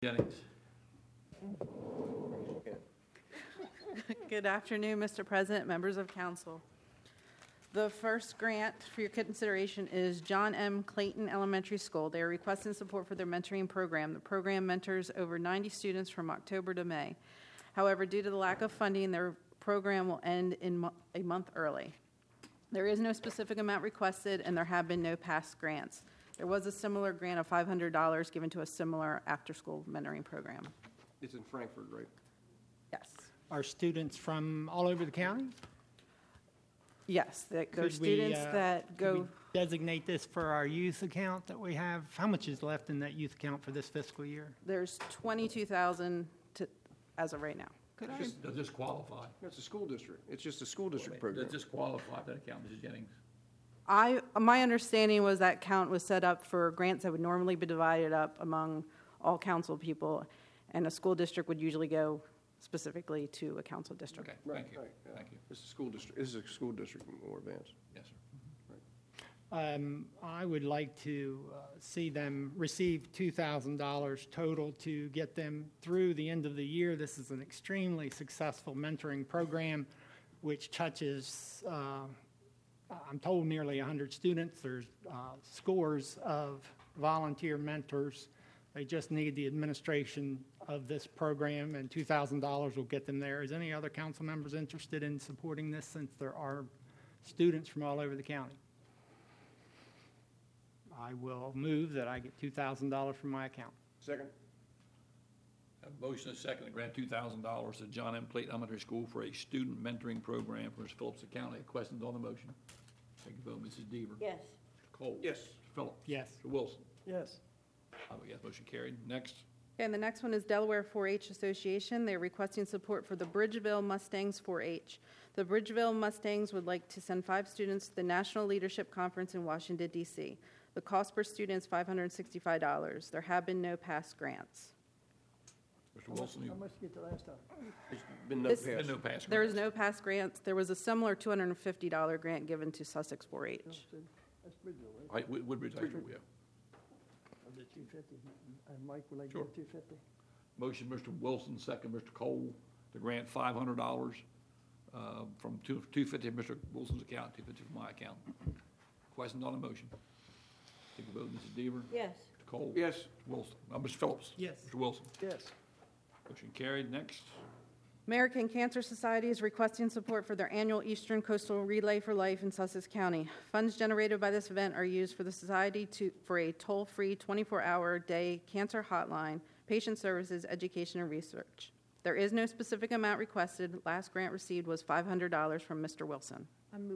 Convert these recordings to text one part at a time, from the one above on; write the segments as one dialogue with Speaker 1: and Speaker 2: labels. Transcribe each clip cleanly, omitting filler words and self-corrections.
Speaker 1: Jennings.
Speaker 2: Good afternoon, Mr. President, members of council. The first grant for your consideration is John M. Clayton Elementary School. They are requesting support for their mentoring program. The program mentors over 90 students from October to May. However, due to the lack of funding, their program will end in a month early. There is no specific amount requested, and there have been no past grants. There was a similar grant of $500 given to a similar after-school mentoring program.
Speaker 3: It's in Frankfurt, right?
Speaker 2: Yes.
Speaker 4: Are students from all over the county?
Speaker 2: Yes, there are
Speaker 4: Could
Speaker 2: students
Speaker 4: we,
Speaker 2: that
Speaker 4: could
Speaker 2: go.
Speaker 4: we designate this for our youth account that we have? How much is left in that youth account for this fiscal year?
Speaker 2: There's 22,000 as of right now.
Speaker 1: Does this qualify?
Speaker 3: It's a school district. It's just a school district
Speaker 1: Does
Speaker 3: program.
Speaker 1: this qualify for that account, Mrs. Jennings?
Speaker 2: My understanding was that count was set up for grants that would normally be divided up among all council people, and a school district would usually go specifically to a council district.
Speaker 1: Okay,
Speaker 3: Right,
Speaker 1: thank you.
Speaker 3: right, yeah.
Speaker 1: Thank you.
Speaker 3: It's a school district. This is a school district more advanced.
Speaker 1: Yes, sir.
Speaker 4: I would like to see them receive $2,000 total to get them through the end of the year. This is an extremely successful mentoring program which touches, I'm told, nearly 100 students. There's scores of volunteer mentors. They just need the administration of this program, and $2,000 will get them there. Is any other council members interested in supporting this, since there are students from all over the county? I will move that I get $2,000 from my account.
Speaker 3: Second?
Speaker 1: A motion and a second to grant $2,000 to John M. Clayton Elementary School for a student mentoring program for Mr. Phillips County. Questions on the motion? Take a vote, Mrs. Deaver.
Speaker 5: Yes.
Speaker 1: Mr. Cole.
Speaker 3: Yes.
Speaker 1: Mr. Phillips.
Speaker 4: Yes.
Speaker 1: Mr. Wilson.
Speaker 3: Yes.
Speaker 1: I vote yes, motion carried. Next.
Speaker 2: Okay, and the next one is Delaware 4-H Association. They're requesting support for the Bridgeville Mustangs 4-H. The Bridgeville Mustangs would like to send 5 students to the National Leadership Conference in Washington, D.C. The cost per student is $565. There have been no past grants.
Speaker 1: Mr. Wilson.
Speaker 6: How much did you get the last time?
Speaker 3: There's been no
Speaker 2: This-
Speaker 3: pass.
Speaker 1: Been no pass
Speaker 2: There is
Speaker 1: grants.
Speaker 2: no past grants. There was a similar $250 grant given to Sussex 4-H.
Speaker 6: That's Bridgeville, right?
Speaker 1: Right, Woodbridge High School, yeah.
Speaker 6: Of the 250, and Mike, will I
Speaker 1: Sure.
Speaker 6: get 250?
Speaker 1: Motion, Mr. Wilson, second, Mr. Cole, to grant $500 from $250 of Mr. Wilson's account, $250 from my account. Questions on the motion? Take a vote, Mrs. Deaver.
Speaker 5: Yes.
Speaker 1: Mr. Cole.
Speaker 3: Yes.
Speaker 1: Mr. Wilson. Mr. Phillips.
Speaker 4: Yes.
Speaker 1: Mr. Wilson.
Speaker 6: Yes.
Speaker 1: Motion carried. Next.
Speaker 2: American Cancer Society is requesting support for their annual Eastern Coastal Relay for Life in Sussex County. Funds generated by this event are used for the society for a toll-free 24-hour day cancer hotline, patient services, education, and research. There is no specific amount requested. Last grant received was $500 from Mr. Wilson.
Speaker 5: I mean,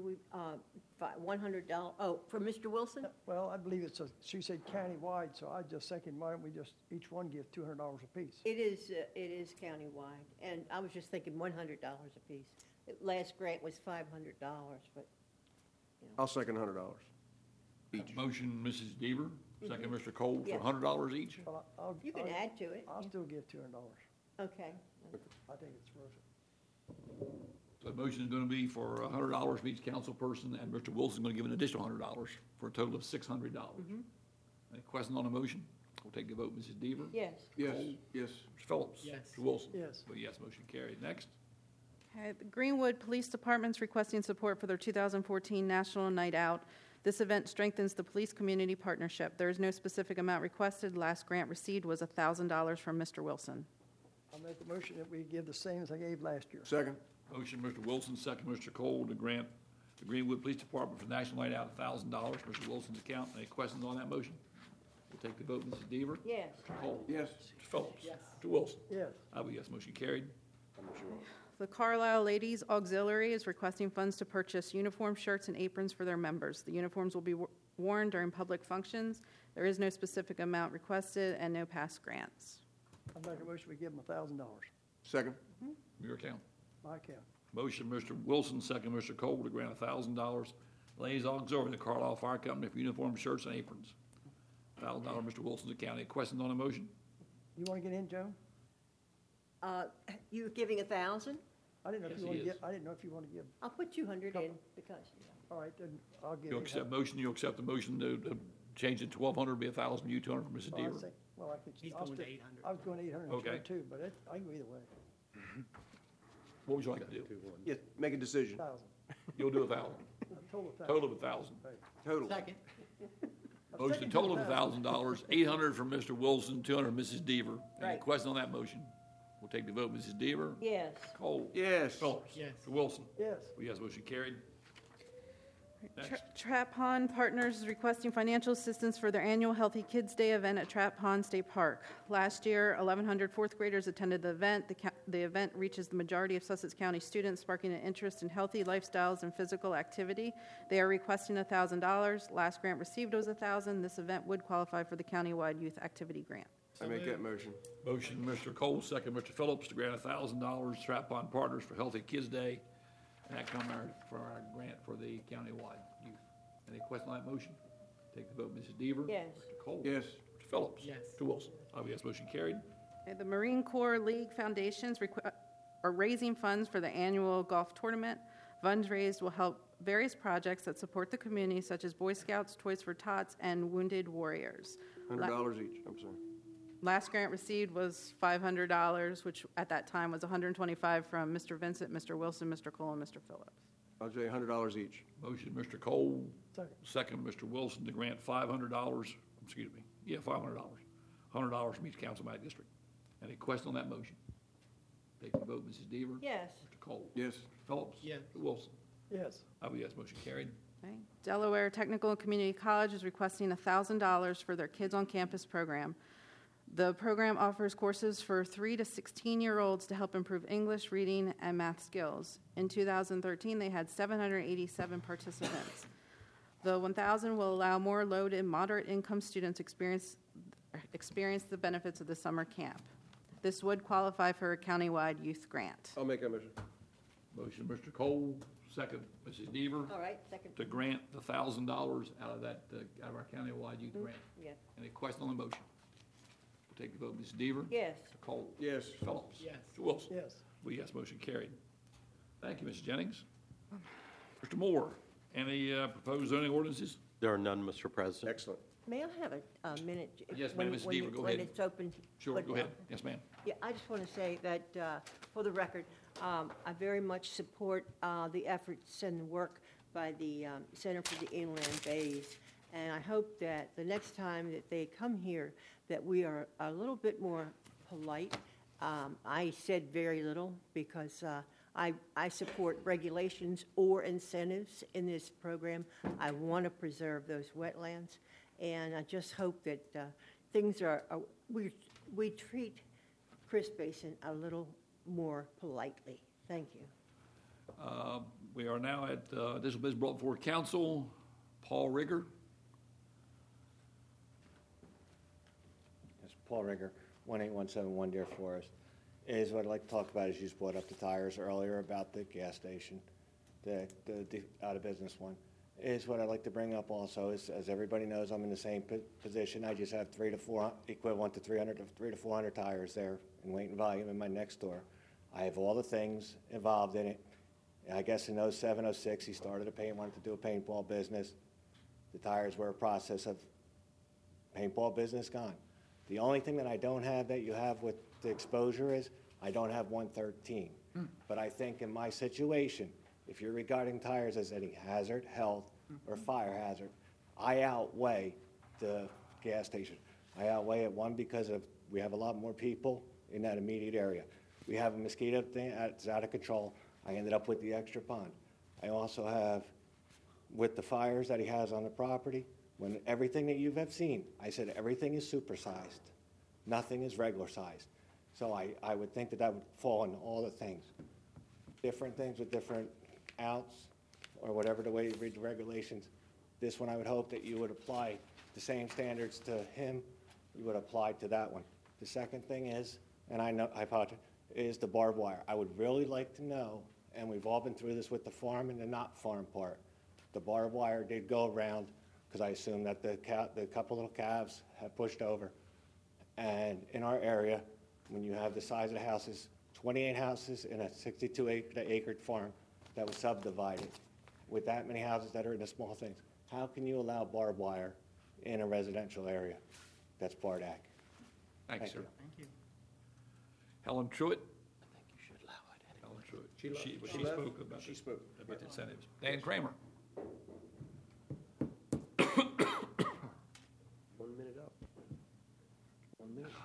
Speaker 5: $100, oh, for Mr. Wilson?
Speaker 6: Well, I believe she said countywide, so I just second, why don't we just, each one give $200 apiece?
Speaker 5: It is countywide, and I was just thinking $100 apiece. Last grant was $500, but,
Speaker 3: I'll second $100 each.
Speaker 1: Motion, Mrs. Deaver. Second, Mr. Cole, for
Speaker 5: Yes.
Speaker 1: $100 each.
Speaker 6: Well,
Speaker 5: you can add to it.
Speaker 6: I'll still give $200.
Speaker 5: Okay.
Speaker 6: I think it's worth it.
Speaker 1: So the motion is going to be for $100 for each council person, and Mr. Wilson's going to give an additional $100 for a total of $600. Any questions on the motion? We'll take the vote, Mrs. Deaver.
Speaker 5: Yes.
Speaker 3: Yes, yes.
Speaker 1: Mr. Phillips.
Speaker 4: Yes.
Speaker 1: Mr. Wilson.
Speaker 6: Yes.
Speaker 1: But yes, motion carried. Next.
Speaker 2: Okay, the Greenwood Police Department's requesting support for their 2014 National Night Out. This event strengthens the police-community partnership. There is no specific amount requested. Last grant received was $1,000 from Mr. Wilson.
Speaker 6: I'll make a motion that we give the same as I gave last year.
Speaker 3: Second?
Speaker 1: Motion, Mr. Wilson, second, Mr. Cole, to grant the Greenwood Police Department for National Night Out $1,000, Mr. Wilson's account. Any questions on that motion? We'll take the vote, Mrs. Deaver.
Speaker 5: Yes.
Speaker 1: Mr. Cole.
Speaker 3: Yes.
Speaker 1: Mr. Phillips. Yes. Mr. Wilson.
Speaker 6: Yes.
Speaker 1: I vote yes, motion carried.
Speaker 2: The Carlisle Ladies Auxiliary is requesting funds to purchase uniform shirts and aprons for their members. The uniforms will be worn during public functions. There is no specific amount requested and no past grants.
Speaker 6: I'll make a motion we give them $1,000.
Speaker 3: Second?
Speaker 1: Your account.
Speaker 6: My account.
Speaker 1: Motion, Mr. Wilson, second, Mr. Cole, to grant $1,000 Ladies Auxiliary to Carlisle Fire Company for uniform shirts and aprons. $1,000, Mr. Wilson's account. Any questions on the motion?
Speaker 6: You want to get in, Joan?
Speaker 5: You're giving 1,000?
Speaker 6: I didn't know if
Speaker 1: Yes,
Speaker 6: you want
Speaker 1: he
Speaker 6: to
Speaker 1: is.
Speaker 6: give, I didn't know if you want to give,
Speaker 5: I'll put 200 in because,
Speaker 6: all right, then I'll give
Speaker 1: You'll
Speaker 6: it.
Speaker 1: accept motion, you'll accept the motion to change it to 1,200, be 1,000, you 200 for Mrs.
Speaker 6: Oh, I
Speaker 1: Deaver.
Speaker 6: think- Well, I could.
Speaker 4: He's
Speaker 6: I'll
Speaker 4: going to
Speaker 6: stick-
Speaker 4: 800.
Speaker 6: I was going 800
Speaker 1: Okay.
Speaker 6: too, but I go either way.
Speaker 1: What would you like to do?
Speaker 3: Yes, make a decision.
Speaker 6: 1,000.
Speaker 1: You'll do 1,000.
Speaker 6: Total of 1,000.
Speaker 1: Total of 1,000.
Speaker 3: Total.
Speaker 4: Second.
Speaker 1: Motion total of $1,000, 800 from Mr. Wilson, 200 from Mrs. Deaver. Any
Speaker 5: Right.
Speaker 1: question on that motion? We'll take the vote. Mrs. Deaver?
Speaker 5: Yes.
Speaker 1: Cole?
Speaker 3: Yes.
Speaker 1: Phillips?
Speaker 4: Yes.
Speaker 1: Mr. Wilson?
Speaker 6: Yes.
Speaker 1: Yes, motion carried. Next.
Speaker 2: Trap Pond Partners is requesting financial assistance for their annual Healthy Kids Day event at Trap Pond State Park. Last year, 1,100 fourth graders attended the event. The event reaches the majority of Sussex County students, sparking an interest in healthy lifestyles and physical activity. They are requesting $1,000. Last grant received was $1,000. This event would qualify for the countywide youth activity grant.
Speaker 3: I make that motion.
Speaker 1: Motion, Mr. Cole, second, Mr. Phillips, to grant $1,000 Trap Pond Partners for Healthy Kids Day. And that comes for our grant for the countywide youth. Any question on that motion? Take the vote, Mrs. Deaver.
Speaker 5: Yes.
Speaker 1: Mr. Cole.
Speaker 3: Yes.
Speaker 1: Mr. Phillips.
Speaker 4: Yes.
Speaker 1: Mr. Wilson. Yes, motion carried.
Speaker 2: Okay, the Marine Corps League Foundations are raising funds for the annual golf tournament. Funds raised will help various projects that support the community, such as Boy Scouts, Toys for Tots, and Wounded Warriors.
Speaker 3: $100 each, I'm sorry.
Speaker 2: Last grant received was $500, which at that time was $125 from Mr. Vincent, Mr. Wilson, Mr. Cole, and Mr. Phillips.
Speaker 3: I'll say $100 each.
Speaker 1: Motion, Mr. Cole,
Speaker 6: Second.
Speaker 1: second, Mr. Wilson, to grant $500, excuse me, yeah, $500. $100 from each councilman district. Any question on that motion? Take the vote, Mrs. Deaver.
Speaker 5: Yes.
Speaker 1: Mr. Cole.
Speaker 3: Yes.
Speaker 1: Mr. Phillips.
Speaker 4: Yes.
Speaker 1: Mr. Wilson.
Speaker 6: Yes.
Speaker 1: Yes, motion carried.
Speaker 2: Okay. Delaware Technical and Community College is requesting $1,000 for their Kids on Campus program. The program offers courses for 3 to 16-year-olds to help improve English, reading, and math skills. In 2013, they had 787 participants. The 1,000 will allow more low and moderate income students experience the benefits of the summer camp. This would qualify for a countywide youth grant.
Speaker 3: I'll make that motion.
Speaker 1: Motion, Mr. Cole, second, Mrs. Deaver,
Speaker 5: All right, second.
Speaker 1: to grant the $1,000 out of that, out of our countywide youth grant.
Speaker 5: Yes.
Speaker 1: Any question on the motion? We'll take the vote, Mrs. Deaver.
Speaker 5: Yes.
Speaker 1: Mr. Cole.
Speaker 3: Yes.
Speaker 1: Mr. Phillips.
Speaker 4: Yes.
Speaker 1: Mr. Wilson.
Speaker 6: Yes.
Speaker 1: Yes, motion carried. Thank you, Mrs. Jennings. Mr. Moore, any proposed zoning ordinances?
Speaker 7: There are none, Mr. President.
Speaker 3: Excellent.
Speaker 5: May I have a minute?
Speaker 1: Yes, ma'am, Ms. Deaver, go ahead.
Speaker 5: When it's open.
Speaker 1: Sure,
Speaker 5: but,
Speaker 1: go ahead. Yes, ma'am.
Speaker 5: Yeah, I just want to say that, for the record, I very much support the efforts and the work by the Center for the Inland Bays. And I hope that the next time that they come here, that we are a little bit more polite. I said very little because I support regulations or incentives in this program. I want to preserve those wetlands. And I just hope that things are, we treat Chris Basin a little more politely. Thank you.
Speaker 1: We are now at, this will be brought before council. Paul Rigger.
Speaker 8: It's Paul Rigger, 18171 Deer Forest. Is what I'd like to talk about is you just brought up the tires earlier about the gas station, the out-of-business one. Is what I'd like to bring up also is, as everybody knows, I'm in the same position. I just have 3 to 4, equivalent to 300 to 400 tires there in weight and volume in my next door. I have all the things involved in it. I guess in 07, 06, he started wanted to do a paintball business. The tires were a process of paintball business gone. The only thing that I don't have that you have with the exposure is I don't have 113. But I think in my situation, if you're regarding tires as any hazard, health, or fire hazard, I outweigh the gas station. I outweigh it, one, because we have a lot more people in that immediate area. We have a mosquito thing that's out of control. I ended up with the extra pond. I also have, with the fires that he has on the property, when everything that you have seen, I said everything is supersized. Nothing is regular sized. So I would think that that would fall in all the things. Different things with different outs, or whatever the way you read the regulations. This one, I would hope that you would apply the same standards to him, you would apply to that one. The second thing is, and I apologize, is the barbed wire. I would really like to know, and we've all been through this with the farm and the not farm part. The barbed wire did go around, because I assume that the couple little calves have pushed over. And in our area, when you have the size of the houses, 28 houses in a 62-acre farm that was subdivided, with that many houses that are in the small things, how can you allow barbed wire in a residential area that's Bardak?
Speaker 1: Thank you,
Speaker 8: Thank
Speaker 1: sir.
Speaker 8: you.
Speaker 4: Thank you.
Speaker 1: Helen Truitt?
Speaker 8: I think you should allow it.
Speaker 1: Helen Truitt.
Speaker 3: She left.
Speaker 1: She
Speaker 3: She left.
Speaker 1: spoke about
Speaker 3: She
Speaker 1: the-
Speaker 3: spoke.
Speaker 1: about the incentives. Dan Kramer?
Speaker 3: 1 minute up. 1 minute.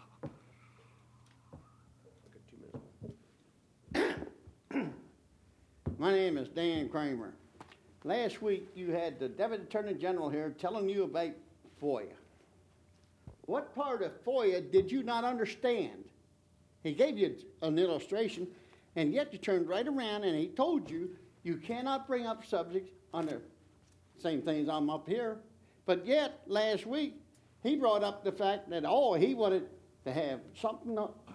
Speaker 3: Okay, 2 minutes.
Speaker 7: My name is Dan Kramer. Last week, you had the Deputy Attorney General here telling you about FOIA. What part of FOIA did you not understand? He gave you an illustration, and yet you turned right around and he told you you cannot bring up subjects on the same things I'm up here. But yet, last week, he brought up the fact that, he wanted to have something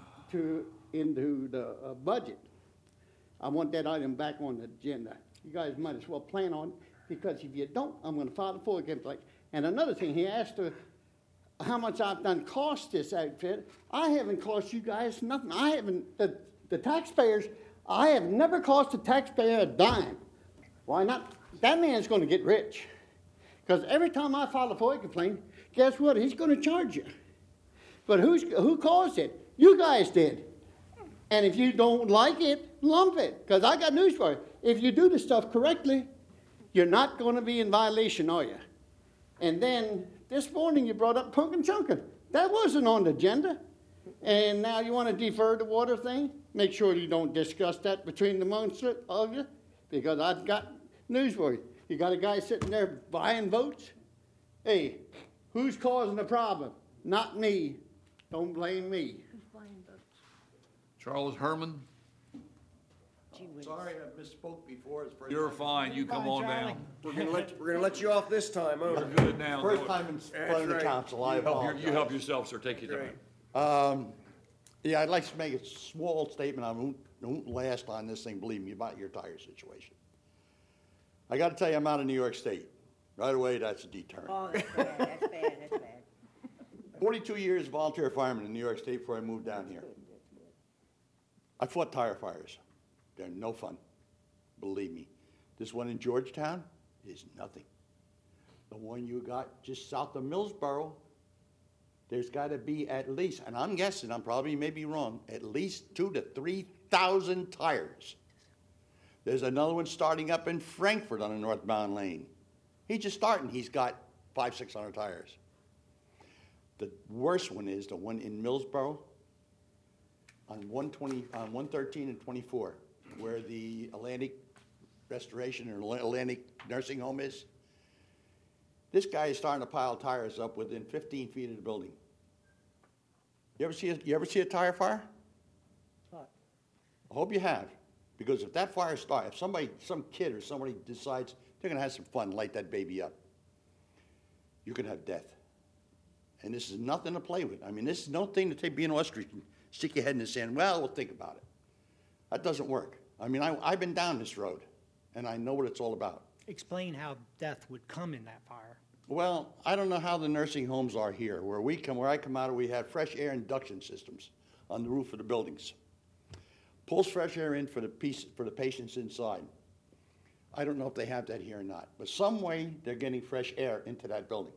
Speaker 7: into the budget. I want that item back on the agenda. You guys might as well plan on it, because if you don't, I'm going to file a FOIA complaint. And another thing, he asked how much I've done cost this outfit. I haven't cost you guys nothing. I haven't, the taxpayers, I have never cost the taxpayer a dime. Why not? That man's going to get rich. Because every time I file a FOIA complaint, guess what? He's going to charge you. But who caused it? You guys did. And if you don't like it, lump it. Because I got news for you. If you do the stuff correctly, you're not going to be in violation, are you? And then this morning you brought up Punkin Chunkin. That wasn't on the agenda. And now you want to defer the water thing? Make sure you don't discuss that between the amongst of you, because I've got news for you. You got a guy sitting there buying votes? Hey, who's causing the problem? Not me. Don't blame me.
Speaker 1: Charles Herman?
Speaker 3: Sorry, I misspoke before. It's first
Speaker 1: You're
Speaker 3: time.
Speaker 1: fine, you come on down.
Speaker 3: We're gonna let you off this time,
Speaker 1: We're
Speaker 3: over.
Speaker 1: good now.
Speaker 9: First time in front of the
Speaker 3: right.
Speaker 9: council, I
Speaker 1: You
Speaker 9: apologize.
Speaker 1: help yourself, sir, take your time.
Speaker 3: Great.
Speaker 9: Yeah, I'd like to make a small statement. I won't last on this thing, believe me, about your tire situation. I got to tell you, I'm out of New York State. Right away, that's a deterrent.
Speaker 5: Oh, that's bad, that's bad, that's bad.
Speaker 9: 42 years volunteer fireman in New York State before I moved down here. I fought tire fires. They're no fun. Believe me. This one in Georgetown is nothing. The one you got just south of Millsboro, there's got to be at least, and I'm guessing, I'm probably maybe wrong, at least 2,000 to 3,000 tires. There's another one starting up in Frankfurt on a northbound lane. He's just starting. He's got 500, 600 tires. The worst one is the one in Millsboro on 113 and 24, where the Atlantic Restoration or Atlantic Nursing Home is. This guy is starting to pile tires up within 15 feet of the building. You ever see a tire fire? I hope you have, because if that fire starts, if some kid or somebody decides they're going to have some fun, light that baby up, you can have death. And this is nothing to play with. I mean, this is no thing to be an ostrich and stick your head in the sand. Well, we'll think about it. That doesn't work. I mean, I've been down this road, and I know what it's all about.
Speaker 4: Explain how death would come in that fire.
Speaker 9: Well, I don't know how the nursing homes are here. Where I come out of, we have fresh air induction systems on the roof of the buildings. Pulls fresh air in for the patients inside. I don't know if they have that here or not, but some way they're getting fresh air into that building.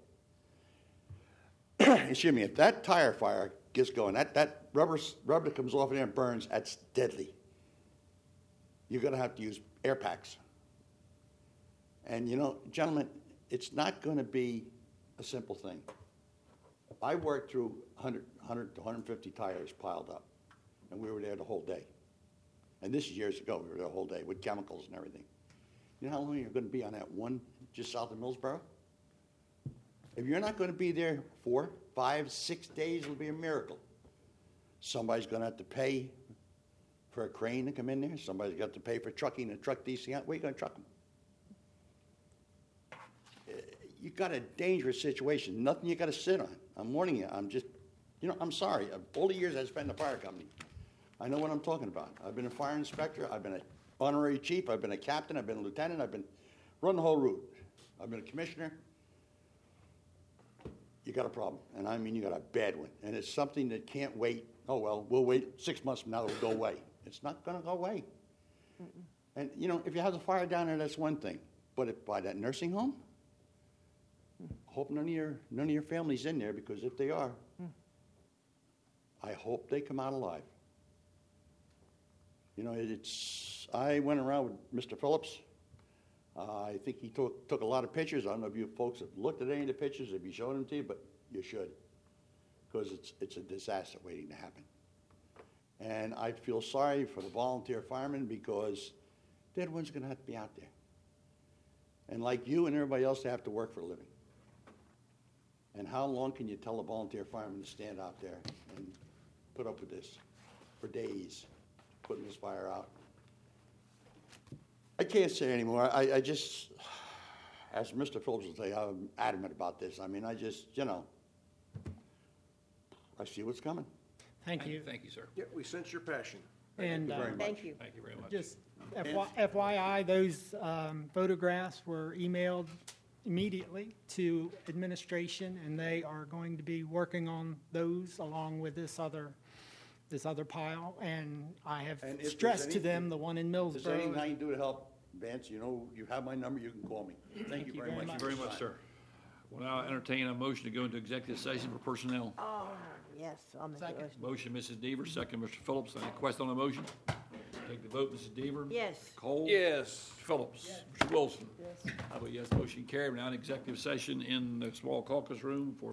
Speaker 9: Excuse me, if that tire fire gets going, that rubber that comes off of there and burns, that's deadly. You're going to have to use air packs. And, you know, gentlemen, it's not going to be a simple thing. I worked through 100 to 150 tires piled up, and we were there the whole day. And this is years ago. We were there the whole day with chemicals and everything. You know how long you're going to be on that one just south of Millsboro? If you're not going to be there 4, 5, 6 days, it'll be a miracle. Somebody's going to have to pay for a crane to come in there. Somebody's got to pay for trucking and truck these things out. Where are you going to truck them? You've got a dangerous situation. Nothing you got to sit on. I'm warning you. I'm sorry. Of all the years I spent in the fire company, I know what I'm talking about. I've been a fire inspector. I've been an honorary chief. I've been a captain. I've been a lieutenant. I've been run the whole route. I've been a commissioner. You got a problem, and I mean you got a bad one, and it's something that can't wait. Oh well, we'll wait 6 months from now. It'll go away. It's not going to go away. And you know, if you have the fire down there, that's one thing. But if by that nursing home, I hope none of your family's in there, because if they are, I hope they come out alive. You know, I went around with Mr. Phillips. I think he took a lot of pictures. I don't know if you folks have looked at any of the pictures, if he showed them to you, but you should, because it's a disaster waiting to happen. And I feel sorry for the volunteer firemen because they're the ones going to have to be out there. And like you and everybody else, they have to work for a living. And how long can you tell a volunteer fireman to stand out there and put up with this for days, putting this fire out? I can't say anymore. I just, as Mr. Phillips will say, I'm adamant about this. I mean, I just, you know, I see what's coming.
Speaker 4: Thank you.
Speaker 1: Thank you, sir.
Speaker 3: Yeah, we sense your passion.
Speaker 4: And
Speaker 5: Thank you.
Speaker 1: Thank you very much.
Speaker 4: just FYI, those photographs were emailed immediately to administration, and they are going to be working on those along with this other pile. And I have
Speaker 9: And if there's
Speaker 4: stressed to them
Speaker 9: anything-
Speaker 4: the one in
Speaker 9: If there's anything I
Speaker 4: Millsboro.
Speaker 9: can do to help, Vance, you know, you have my number, you can call me. Thank you very much.
Speaker 1: Thank you very much, sir. We'll now entertain a motion to go into executive session for personnel.
Speaker 5: Oh, yes, I'll make that motion.
Speaker 1: Motion, Mrs. Deaver, second, Mr. Phillips. Any question on the motion? Take the vote, Mrs. Deaver.
Speaker 5: Yes.
Speaker 1: Cole?
Speaker 3: Yes.
Speaker 1: Mr. Phillips? Mr. Wilson? Yes. I vote yes, motion carried. We're now in executive session in the small caucus room for